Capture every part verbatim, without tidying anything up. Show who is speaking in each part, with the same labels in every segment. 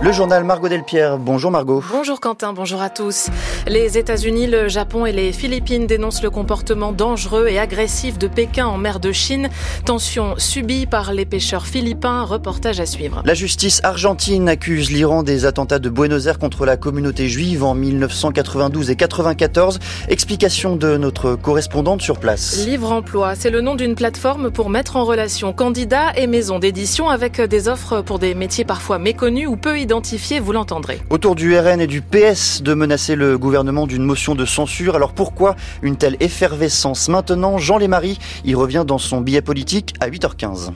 Speaker 1: Le journal Margot Delpierre. Bonjour Margot.
Speaker 2: Bonjour Quentin, bonjour à tous. Les États-Unis, le Japon et les Philippines dénoncent le comportement dangereux et agressif de Pékin en mer de Chine. Tension subie par les pêcheurs philippins. Reportage à suivre.
Speaker 1: La justice argentine accuse l'Iran des attentats de Buenos Aires contre la communauté juive en mille neuf cent quatre-vingt-douze et quatre-vingt-quatorze. Explication de notre correspondante sur place.
Speaker 2: Livre Emploi, c'est le nom d'une plateforme pour mettre en relation candidats et maisons d'édition avec des offres pour des métiers parfois méconnus ou peu identifiés, vous l'entendrez.
Speaker 1: Autour du R N et du P S de menacer le gouvernement d'une motion de censure. Alors pourquoi une telle effervescence maintenant? Jean Lémarie y revient dans son billet politique à huit heures quinze.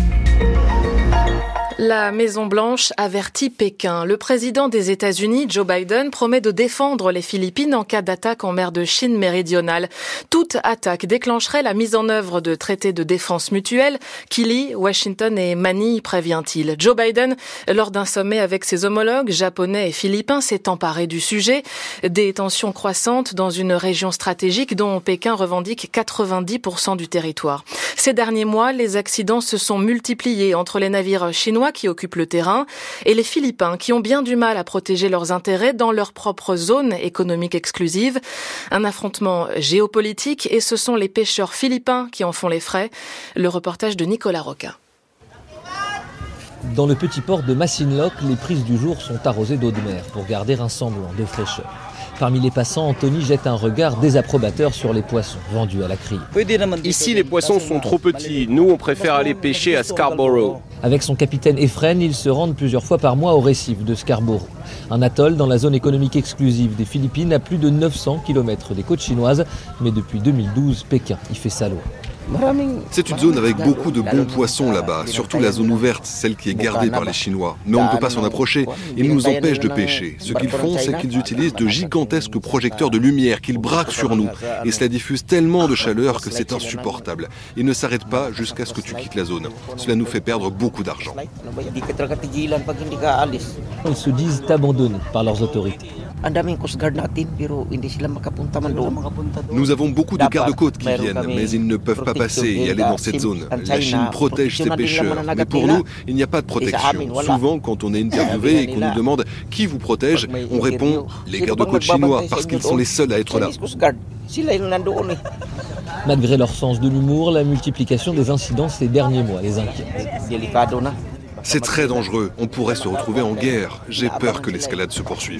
Speaker 2: La Maison-Blanche avertit Pékin. Le président des États-Unis, Joe Biden, promet de défendre les Philippines en cas d'attaque en mer de Chine méridionale. Toute attaque déclencherait la mise en œuvre de traités de défense mutuelle qui lient Washington et Manille, prévient-il. Joe Biden, lors d'un sommet avec ses homologues japonais et philippins, s'est emparé du sujet. Des tensions croissantes dans une région stratégique dont Pékin revendique quatre-vingt-dix pour cent du territoire. Ces derniers mois, les accidents se sont multipliés entre les navires chinois qui occupent le terrain et les Philippins qui ont bien du mal à protéger leurs intérêts dans leur propre zone économique exclusive. Un affrontement géopolitique et ce sont les pêcheurs philippins qui en font les frais. Le reportage de Nicolas Roca.
Speaker 3: Dans le petit port de Masinloc, les prises du jour sont arrosées d'eau de mer pour garder un semblant de fraîcheur. Parmi les passants, Anthony jette un regard désapprobateur sur les poissons vendus à la criée.
Speaker 4: Ici, les poissons sont trop petits. Nous, on préfère aller pêcher à Scarborough.
Speaker 3: Avec son capitaine Efren, ils se rendent plusieurs fois par mois au récif de Scarborough. Un atoll dans la zone économique exclusive des Philippines à plus de neuf cents kilomètres des côtes chinoises. Mais depuis deux mille douze, Pékin y fait sa loi.
Speaker 5: C'est une zone avec beaucoup de bons poissons là-bas, surtout la zone ouverte, celle qui est gardée par les Chinois. Mais on ne peut pas s'en approcher, ils nous empêchent de pêcher. Ce qu'ils font, c'est qu'ils utilisent de gigantesques projecteurs de lumière qu'ils braquent sur nous. Et cela diffuse tellement de chaleur que c'est insupportable. Ils ne s'arrêtent pas jusqu'à ce que tu quittes la zone. Cela nous fait perdre beaucoup d'argent.
Speaker 3: Ils se disent abandonnés par leurs autorités.
Speaker 5: Nous avons beaucoup de gardes-côtes qui viennent, mais ils ne peuvent pas passer et aller dans cette zone. La Chine protège ses pêcheurs, mais pour nous, il n'y a pas de protection. Souvent, quand on est interviewé et qu'on nous demande qui vous protège, on répond les gardes-côtes chinois, parce qu'ils sont les seuls à être là.
Speaker 3: Malgré leur sens de l'humour, la multiplication des incidents ces derniers mois les inquiète.
Speaker 5: C'est très dangereux, on pourrait se retrouver en guerre. J'ai peur que l'escalade se poursuive.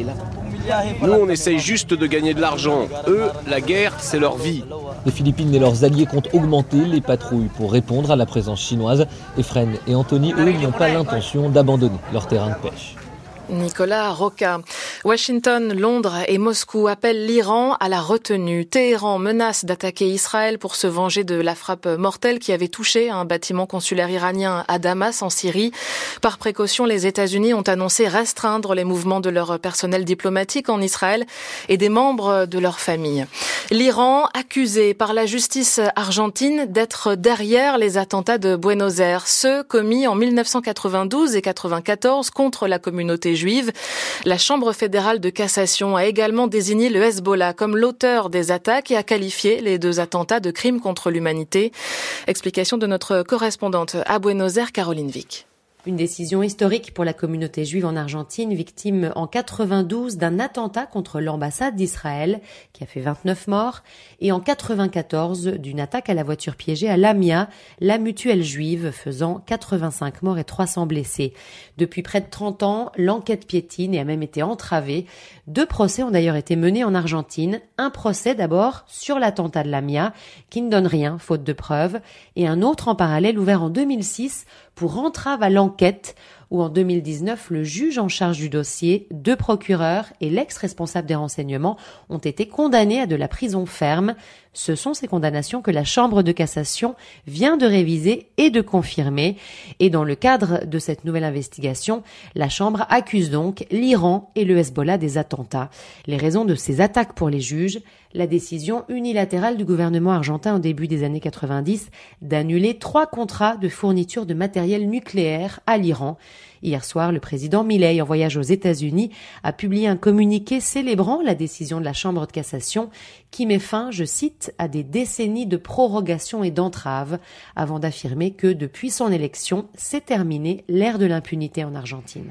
Speaker 4: Nous, on essaye juste de gagner de l'argent. Eux, la guerre, c'est leur vie.
Speaker 3: Les Philippines et leurs alliés comptent augmenter les patrouilles pour répondre à la présence chinoise. Efren et Anthony, eux, n'ont pas l'intention d'abandonner leur terrain de pêche.
Speaker 2: Nicolas Roca. Washington, Londres et Moscou appellent l'Iran à la retenue. Téhéran menace d'attaquer Israël pour se venger de la frappe mortelle qui avait touché un bâtiment consulaire iranien à Damas en Syrie. Par précaution, les États-Unis ont annoncé restreindre les mouvements de leur personnel diplomatique en Israël et des membres de leur famille. L'Iran accusé par la justice argentine d'être derrière les attentats de Buenos Aires, ceux commis en mille neuf cent quatre-vingt-douze et quatre-vingt-quatorze contre la communauté juive. La Chambre fédérale de cassation a également désigné le Hezbollah comme l'auteur des attaques et a qualifié les deux attentats de crimes contre l'humanité. Explication de notre correspondante à Buenos Aires, Caroline Vic.
Speaker 6: Une décision historique pour la communauté juive en Argentine, victime en quatre-vingt-douze d'un attentat contre l'ambassade d'Israël qui a fait vingt-neuf morts et en quatre-vingt-quatorze d'une attaque à la voiture piégée à Lamia, la mutuelle juive, faisant quatre-vingt-cinq morts et trois cents blessés. Depuis près de trente ans, l'enquête piétine et a même été entravée. Deux procès ont d'ailleurs été menés en Argentine. Un procès d'abord sur l'attentat de Lamia qui ne donne rien, faute de preuves, et un autre en parallèle ouvert en deux mille six pour entrave à l'enquête, où en deux mille dix-neuf, le juge en charge du dossier, deux procureurs et l'ex-responsable des renseignements ont été condamnés à de la prison ferme. Ce sont ces condamnations que la Chambre de cassation vient de réviser et de confirmer. Et dans le cadre de cette nouvelle investigation, la Chambre accuse donc l'Iran et le Hezbollah des attentats. Les raisons de ces attaques pour les juges, la décision unilatérale du gouvernement argentin au début des années quatre-vingt-dix d'annuler trois contrats de fourniture de matériel nucléaire à l'Iran. Hier soir, le président Milei, en voyage aux États-Unis, a publié un communiqué célébrant la décision de la Chambre de cassation qui met fin, je cite, à des décennies de prorogation et d'entrave, avant d'affirmer que depuis son élection, c'est terminé l'ère de l'impunité en Argentine.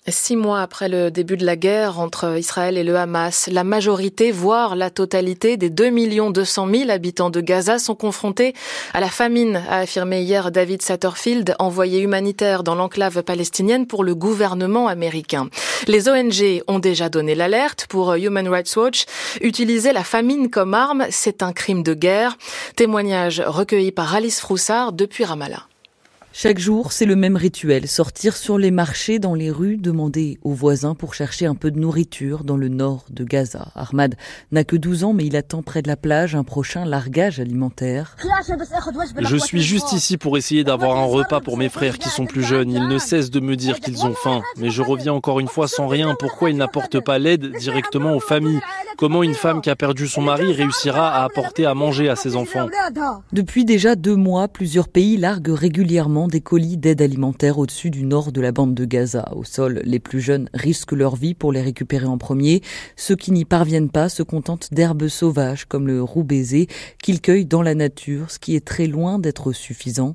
Speaker 2: Six mois après le début de la guerre entre Israël et le Hamas, la majorité, voire la totalité des deux millions deux cent mille habitants de Gaza sont confrontés à la famine, a affirmé hier David Satterfield, envoyé humanitaire dans l'enclave palestinienne pour le gouvernement américain. Les O N G ont déjà donné l'alerte. Pour Human Rights Watch, utiliser la famine comme arme, c'est un crime de guerre. Témoignage recueilli par Alice Froussard depuis Ramallah.
Speaker 7: Chaque jour, c'est le même rituel, sortir sur les marchés, dans les rues, demander aux voisins pour chercher un peu de nourriture dans le nord de Gaza. Ahmad n'a que douze ans, mais il attend près de la plage un prochain largage alimentaire.
Speaker 8: Je suis juste ici pour essayer d'avoir un repas pour mes frères qui sont plus jeunes. Ils ne cessent de me dire qu'ils ont faim. Mais je reviens encore une fois sans rien. Pourquoi ils n'apportent pas l'aide directement aux familles ? Comment une femme qui a perdu son mari réussira à apporter à manger à ses enfants ?
Speaker 7: Depuis déjà deux mois, plusieurs pays larguent régulièrement des colis d'aide alimentaire au-dessus du nord de la bande de Gaza. Au sol, les plus jeunes risquent leur vie pour les récupérer en premier. Ceux qui n'y parviennent pas se contentent d'herbes sauvages comme le roux baiser qu'ils cueillent dans la nature, ce qui est très loin d'être suffisant.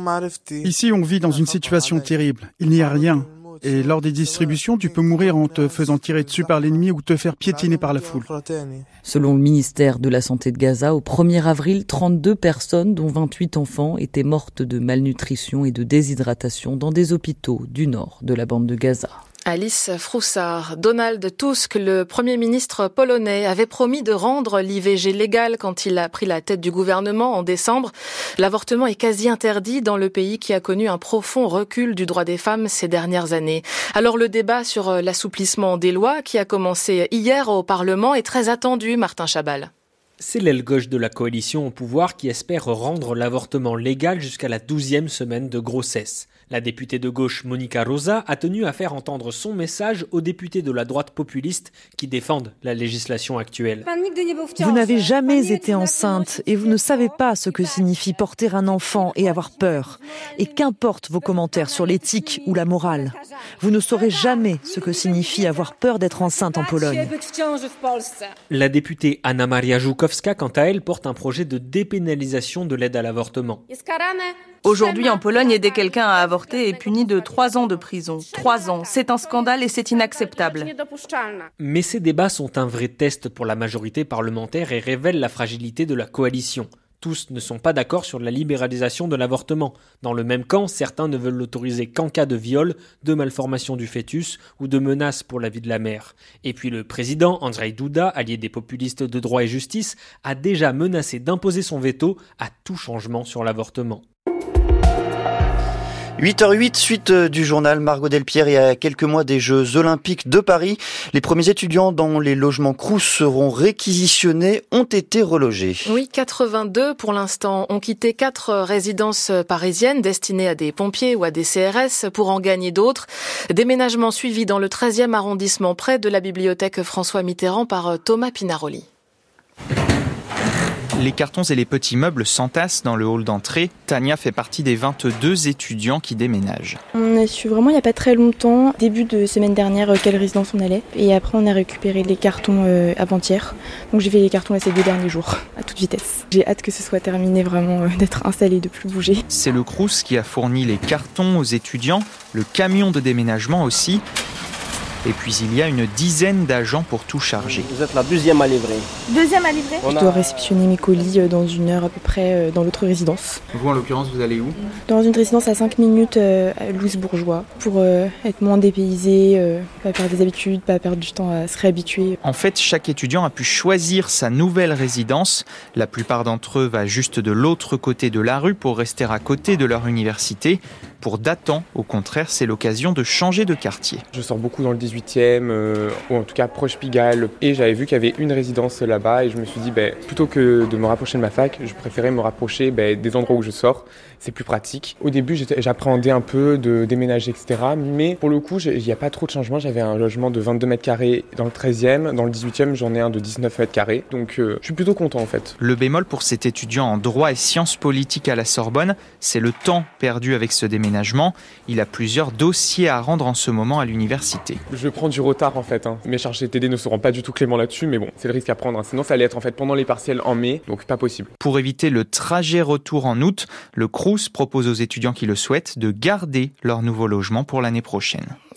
Speaker 9: Ici, on vit dans une situation terrible. Il n'y a rien. Et lors des distributions, tu peux mourir en te faisant tirer dessus par l'ennemi ou te faire piétiner par la foule.
Speaker 7: Selon le ministère de la Santé de Gaza, au premier avril, trente-deux personnes, dont vingt-huit enfants, étaient mortes de malnutrition et de déshydratation dans des hôpitaux du nord de la bande de Gaza.
Speaker 2: Alice Froussard. Donald Tusk, le Premier ministre polonais, avait promis de rendre l'I V G légal quand il a pris la tête du gouvernement en décembre. L'avortement est quasi interdit dans le pays qui a connu un profond recul du droit des femmes ces dernières années. Alors le débat sur l'assouplissement des lois qui a commencé hier au Parlement est très attendu, Martin Chabal.
Speaker 10: C'est l'aile gauche de la coalition au pouvoir qui espère rendre l'avortement légal jusqu'à la douzième semaine de grossesse. La députée de gauche Monica Rosa a tenu à faire entendre son message aux députés de la droite populiste qui défendent la législation actuelle.
Speaker 11: Vous n'avez jamais été enceinte et vous ne savez pas ce que signifie porter un enfant et avoir peur. Et qu'importe vos commentaires sur l'éthique ou la morale, vous ne saurez jamais ce que signifie avoir peur d'être enceinte en Pologne.
Speaker 10: La députée Anna Maria Żukowska, quant à elle, porte un projet de dépénalisation de l'aide à l'avortement.
Speaker 12: Aujourd'hui, en Pologne, aider quelqu'un à avorter est puni de trois ans de prison. Trois ans, c'est un scandale et c'est inacceptable.
Speaker 10: Mais ces débats sont un vrai test pour la majorité parlementaire et révèlent la fragilité de la coalition. Tous ne sont pas d'accord sur la libéralisation de l'avortement. Dans le même camp, certains ne veulent l'autoriser qu'en cas de viol, de malformation du fœtus ou de menace pour la vie de la mère. Et puis le président, Andrzej Duda, allié des populistes de droit et justice, a déjà menacé d'imposer son veto à tout changement sur l'avortement.
Speaker 1: huit heures huit, suite du journal Margot Delpierre. Et à quelques mois des Jeux Olympiques de Paris, les premiers étudiants dans les logements Crous seront réquisitionnés, ont été relogés.
Speaker 2: Oui, quatre-vingt-deux pour l'instant ont quitté quatre résidences parisiennes destinées à des pompiers ou à des C R S pour en gagner d'autres. Déménagement suivi dans le treizième arrondissement près de la bibliothèque François Mitterrand par Thomas Pinaroli.
Speaker 13: Les cartons et les petits meubles s'entassent dans le hall d'entrée. Tania fait partie des vingt-deux étudiants qui déménagent.
Speaker 14: On a su vraiment il n'y a pas très longtemps, début de semaine dernière, quelle résidence on allait. Et après on a récupéré les cartons euh, avant-hier. Donc j'ai fait les cartons là, ces deux derniers jours, à toute vitesse. J'ai hâte que ce soit terminé vraiment, euh, d'être installé, de plus bouger.
Speaker 13: C'est le Crous qui a fourni les cartons aux étudiants, le camion de déménagement aussi. Et puis il y a une dizaine d'agents pour tout charger.
Speaker 15: Vous êtes la deuxième à livrer.
Speaker 14: Deuxième à livrer ? Je dois réceptionner mes colis dans une heure à peu près dans l'autre résidence.
Speaker 13: Vous en l'occurrence, vous allez où ?
Speaker 14: Dans une résidence à cinq minutes à Louis-Bourgeois pour euh, être moins dépaysé, euh, pas perdre des habitudes, pas perdre du temps à se réhabituer.
Speaker 13: En fait, chaque étudiant a pu choisir sa nouvelle résidence. La plupart d'entre eux va juste de l'autre côté de la rue pour rester à côté de leur université. Pour Dathan, au contraire, c'est l'occasion de changer de quartier.
Speaker 16: Je sors beaucoup dans le dix-huitième, euh, ou en tout cas proche Pigalle, et j'avais vu qu'il y avait une résidence là-bas, et je me suis dit, bah, plutôt que de me rapprocher de ma fac, je préférais me rapprocher bah, des endroits où je sors. C'est plus pratique. Au début, j'appréhendais un peu de déménager, et cetera. Mais pour le coup, il n'y a pas trop de changements. J'avais un logement de vingt-deux mètres carrés dans le treizième. Dans le dix-huitième, j'en ai un de dix-neuf mètres carrés. Donc, euh, je suis plutôt content en fait.
Speaker 13: Le bémol pour cet étudiant en droit et sciences politiques à la Sorbonne, c'est le temps perdu avec ce déménagement. Il a plusieurs dossiers à rendre en ce moment à l'université.
Speaker 16: Je prends du retard en fait. Hein. Mes chargés T D ne seront pas du tout cléments là-dessus, mais bon, c'est le risque à prendre. Hein. Sinon, ça allait être en fait pendant les partiels en mai, donc pas possible.
Speaker 13: Pour éviter le trajet retour en août, le Crous propose aux étudiants qui le souhaitent de garder leur nouveau logement pour l'année prochaine.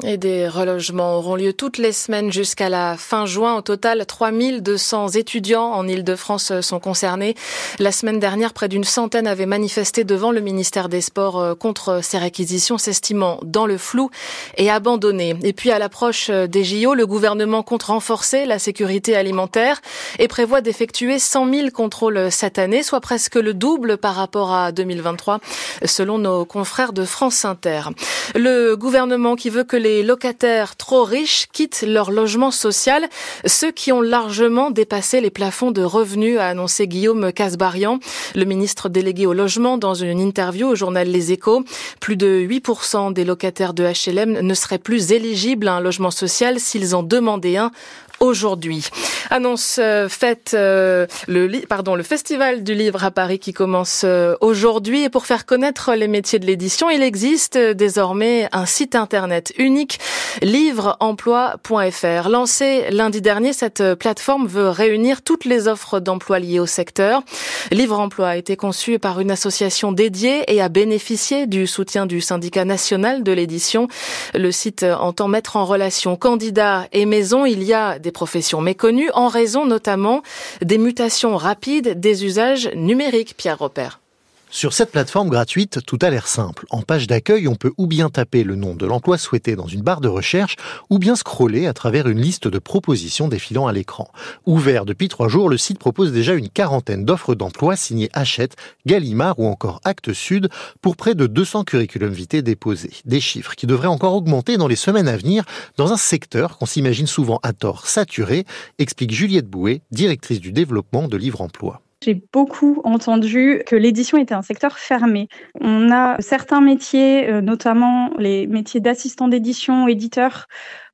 Speaker 2: Et des relogements auront lieu toutes les semaines jusqu'à la fin juin. Au total, trois mille deux cents étudiants en Île-de-France sont concernés. La semaine dernière, près d'une centaine avaient manifesté devant le ministère des Sports contre ces réquisitions, s'estimant dans le flou et abandonnées. Et puis, à l'approche des J O, le gouvernement compte renforcer la sécurité alimentaire et prévoit d'effectuer cent mille contrôles cette année, soit presque le double par rapport à deux mille vingt-trois, selon nos confrères de France Inter. Le gouvernement qui veut que les locataires trop riches quittent leur logement social, ceux qui ont largement dépassé les plafonds de revenus, a annoncé Guillaume Kasbarian, le ministre délégué au logement, dans une interview au journal Les Échos. Plus de huit pour cent des locataires de H L M ne seraient plus éligibles à un logement social s'ils en demandaient un aujourd'hui. Annonce euh, faite euh, le li- pardon le Festival du livre à Paris qui commence euh, aujourd'hui, et pour faire connaître les métiers de l'édition, il existe euh, désormais un site internet unique, livre emploi point f r. Lancé lundi dernier, cette plateforme veut réunir toutes les offres d'emploi liées au secteur. Livre Emploi a été conçu par une association dédiée et a bénéficié du soutien du syndicat national de l'édition. Le site entend mettre en relation candidats et maisons. Il y a des professions méconnues en raison notamment des mutations rapides des usages numériques. Pierre Robert.
Speaker 15: Sur cette plateforme gratuite, tout a l'air simple. En page d'accueil, on peut ou bien taper le nom de l'emploi souhaité dans une barre de recherche, ou bien scroller à travers une liste de propositions défilant à l'écran. Ouvert depuis trois jours, le site propose déjà une quarantaine d'offres d'emploi signées Hachette, Gallimard ou encore Actes Sud pour près de deux cents curriculums vitae déposés. Des chiffres qui devraient encore augmenter dans les semaines à venir dans un secteur qu'on s'imagine souvent à tort saturé, explique Juliette Bouet, directrice du développement de Livre Emploi.
Speaker 17: J'ai beaucoup entendu que l'édition était un secteur fermé. On a certains métiers, notamment les métiers d'assistant d'édition, éditeur,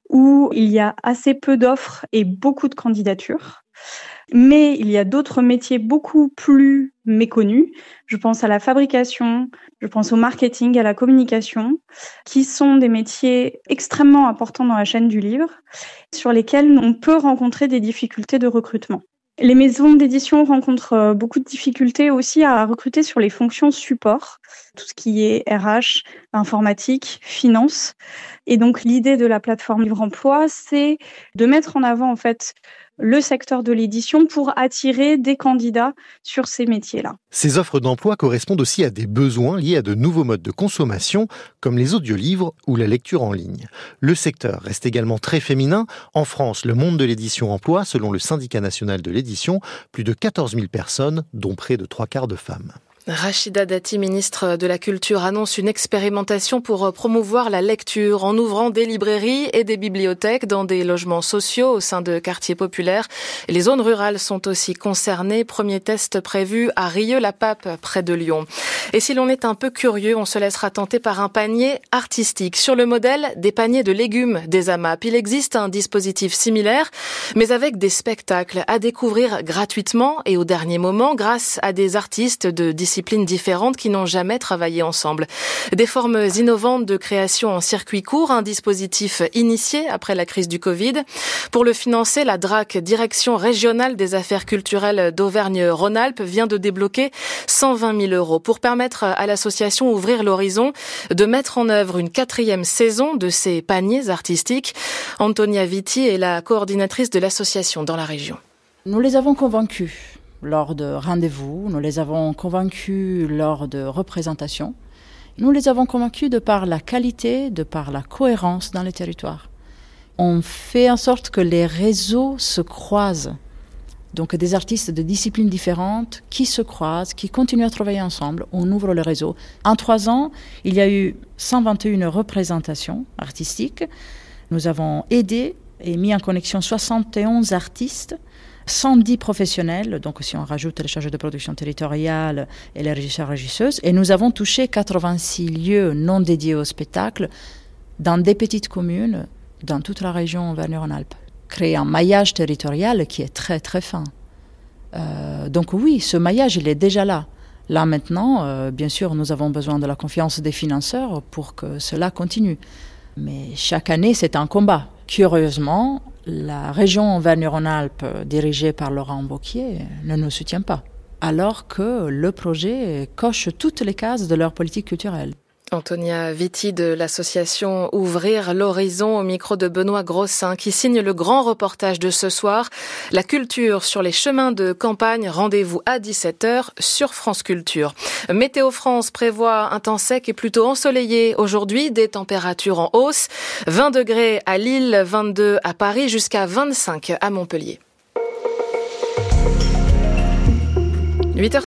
Speaker 17: où il y a assez peu d'offres et beaucoup de candidatures. Mais il y a d'autres métiers beaucoup plus méconnus. Je pense à la fabrication, je pense au marketing, à la communication, qui sont des métiers extrêmement importants dans la chaîne du livre, sur lesquels on peut rencontrer des difficultés de recrutement. Les maisons d'édition rencontrent beaucoup de difficultés aussi à recruter sur les fonctions support, tout ce qui est R H, informatique, finance. Et donc l'idée de la plateforme Livre Emploi, c'est de mettre en avant en fait le secteur de l'édition pour attirer des candidats sur ces métiers-là.
Speaker 15: Ces offres d'emploi correspondent aussi à des besoins liés à de nouveaux modes de consommation, comme les audiolivres ou la lecture en ligne. Le secteur reste également très féminin. En France, le monde de l'édition emploie, selon le syndicat national de l'édition, plus de quatorze mille personnes, dont près de trois quarts de femmes.
Speaker 2: Rachida Dati, ministre de la Culture, annonce une expérimentation pour promouvoir la lecture en ouvrant des librairies et des bibliothèques dans des logements sociaux au sein de quartiers populaires. Les zones rurales sont aussi concernées. Premier test prévu à Rieux-la-Pape, près de Lyon. Et si l'on est un peu curieux, on se laissera tenter par un panier artistique. Sur le modèle des paniers de légumes des A M A P, il existe un dispositif similaire, mais avec des spectacles à découvrir gratuitement et au dernier moment grâce à des artistes de disciplines différentes qui n'ont jamais travaillé ensemble. Des formes innovantes de création en circuit court, un dispositif initié après la crise du Covid. Pour le financer, la D R A C, Direction régionale des affaires culturelles d'Auvergne-Rhône-Alpes, vient de débloquer cent vingt mille euros pour permettre à l'association Ouvrir l'Horizon de mettre en œuvre une quatrième saison de ces paniers artistiques. Antonia Vitti est la coordinatrice de l'association dans la région.
Speaker 18: Nous les avons convaincus lors de rendez-vous, nous les avons convaincus lors de représentations. Nous les avons convaincus de par la qualité, de par la cohérence dans les territoires. On fait en sorte que les réseaux se croisent. Donc des artistes de disciplines différentes qui se croisent, qui continuent à travailler ensemble. On ouvre le réseau. En trois ans, il y a eu cent vingt et une représentations artistiques. Nous avons aidé et mis en connexion soixante et onze artistes, cent dix professionnels, donc si on rajoute les chargés de production territoriale et les régisseurs-régisseuses, et nous avons touché quatre-vingt-six lieux non dédiés au spectacle dans des petites communes dans toute la région Auvergne-Rhône-Alpes. Créer un maillage territorial qui est très très fin. Euh, donc oui, ce maillage, il est déjà là. Là maintenant, euh, bien sûr, nous avons besoin de la confiance des financeurs pour que cela continue. Mais chaque année, c'est un combat. Curieusement, la région Auvergne-Rhône-Alpes, dirigée par Laurent Wauquiez, ne nous soutient pas, alors que le projet coche toutes les cases de leur politique culturelle.
Speaker 2: Antonia Vitti de l'association Ouvrir l'horizon au micro de Benoît Grossin qui signe le grand reportage de ce soir. La culture sur les chemins de campagne. Rendez-vous à dix-sept heures sur France Culture. Météo France prévoit un temps sec et plutôt ensoleillé aujourd'hui. Des températures en hausse. vingt degrés à Lille, vingt-deux à Paris, jusqu'à vingt-cinq à Montpellier. huit heures